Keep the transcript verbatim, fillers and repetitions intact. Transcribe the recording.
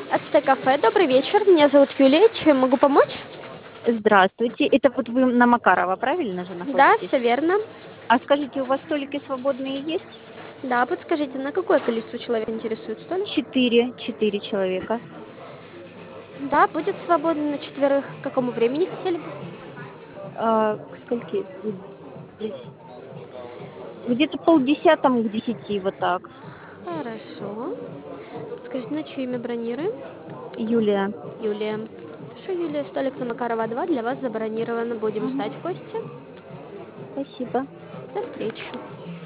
Ацтекафе. Добрый вечер. Меня зовут Юлия. Чем могу помочь? Здравствуйте. Это вот вы на Макарова, правильно же Да, находитесь? все верно. А скажите, у вас столики свободные есть? Да, подскажите, на какое количество человек интересует столик? Четыре, четыре человека. Да, будет свободно на четверых. К какому времени хотели бы? А, к скольки? Здесь? Где-то полдесятому к десяти, вот так. Хорошо. Подскажите, на чье имя бронируем? Юлия. Юлия. Хорошо, Юлия, столик на Макарова два для вас забронировано. Будем Мгм. ждать в гости. Спасибо. До встречи.